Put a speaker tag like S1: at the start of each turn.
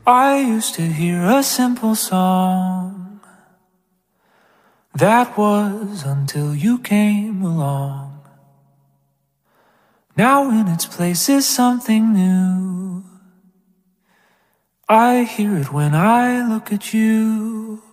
S1: I used to hear a simple song. That was until you came along. Now in its place is something new. I hear it when I look at you.